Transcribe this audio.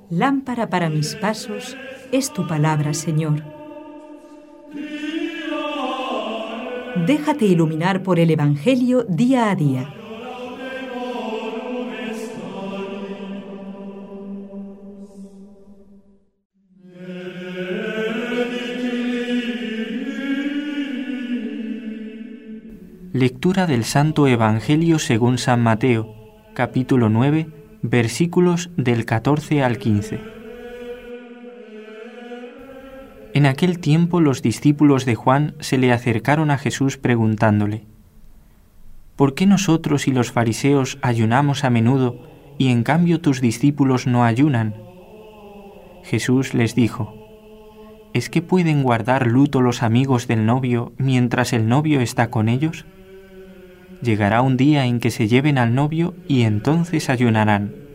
Lámpara para mis pasos es tu palabra, Señor. Déjate iluminar por el Evangelio día a día. Lectura del Santo Evangelio según San Mateo, capítulo 9, versículos del 14 al 15. En aquel tiempo los discípulos de Juan se le acercaron a Jesús preguntándole: ¿Por qué nosotros y los fariseos ayunamos a menudo y en cambio tus discípulos no ayunan? Jesús les dijo: ¿Es que pueden guardar luto los amigos del novio mientras el novio está con ellos? Llegará un día en que se lleven al novio y entonces ayunarán.